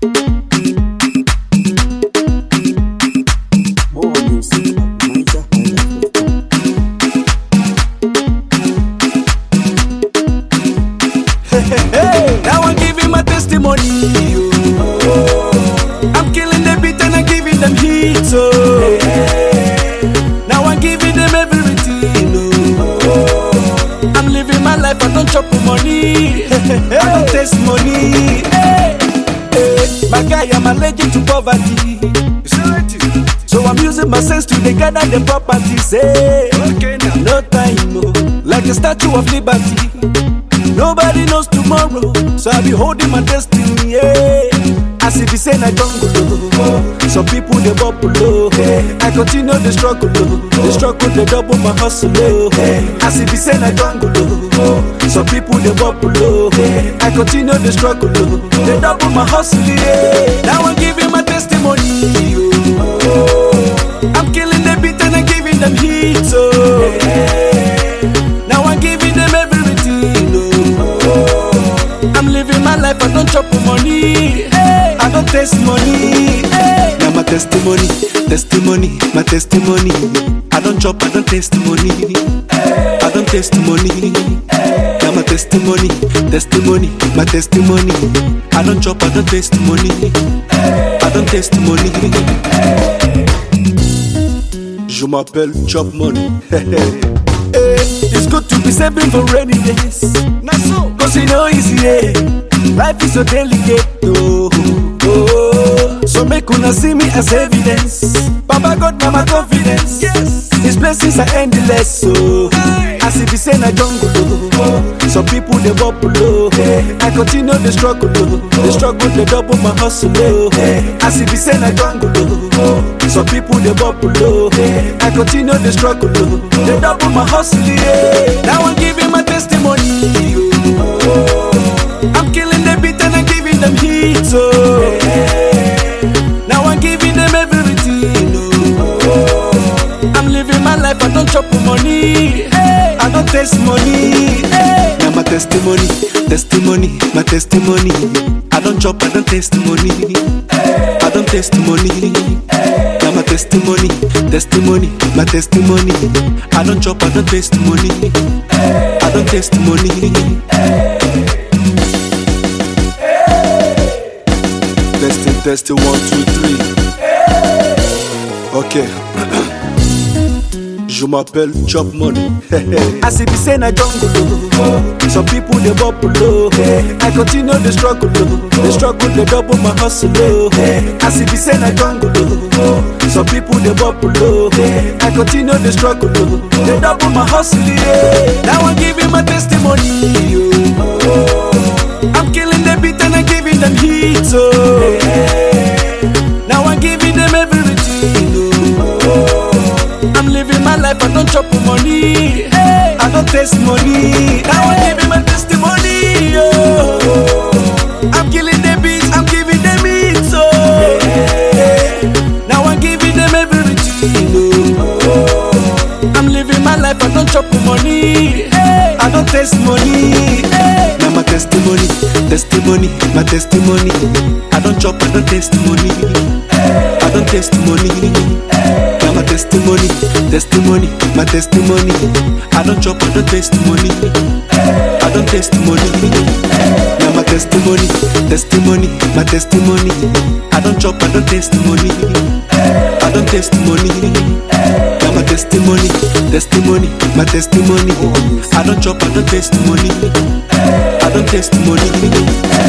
More music at NigerIsland.com. Hey, now I'm giving my testimony. I'm killing the beat and I'm giving them heat. Now I'm giving them everything. I'm living my life, I don't chop for money. I don't taste money. My guy, I'm allergic to poverty. So I'm using my sense to gather the properties. No time, like a statue of liberty. Nobody knows tomorrow, so I be holding my destiny. As if it's in a jungle, some people they bubble. I continue the struggle, they double my hustle. As if it's in a jungle, some people they bubble. I continue the struggle, they double my hustle. Now I'm giving my testimony. I'm killing the beat and I'm giving them heat. Now I'm giving them everything. I'm living my life, I don't chop for money. I don't taste money. Now my testimony, my testimony. I don't chop, I don't taste money. I don't taste money. Now my testimony, my testimony. I don't chop, I don't taste money. I don't taste money. Je m'appelle Chop Money. It's good to be saving for rainy days. Cause you know easy, life is so delicate. So make una see me as evidence. Baba God, mama confidence. His blessings are endless. So as if it's in a jungle, some people they bubble. I continue the struggle, they double my hustle. As if it's in a jungle, some people they bubble. I continue the struggle, they double my hustle. Now I'm giving my testimony. I'm killing the beat and I'm giving them heat. Now I'm giving them everything. I'm living my life, I don't chop for money. I don't taste money. Now my testimony, my testimony. I don't chop, I don't taste money. I don't taste money. Now my testimony, my testimony. I don't chop, I don't taste money. I don't taste money. Testing 1, 2, 3. Ok. Je m'appelle Chop Money. As if it's in a jungle, some people they bubble. I continue the struggle, they double my hustle. As if it's in a jungle, some people they bubble. I continue the struggle, they double my hustle. Now I'm giving my testimony. I'm killing the beat and I'm giving them heat. Now I'm giving them everything. I'm living my life, I don't chop for money. I don't taste money. Now I'm giving my testimony. I'm killing the beats, I'm giving them it. Now I'm giving them everything. I'm living my life, I don't chop for money. I don't taste money. Now my testimony, my testimony. I don't chop, I don't taste money. I don't taste money. Now my testimony, my testimony. I don't chop, I don't taste money. I don't taste money. Now my testimony, my testimony. I don't chop, I don't taste money. I don't taste money. Now my testimony, my testimony. I don't chop, I don't taste money. I don't taste money.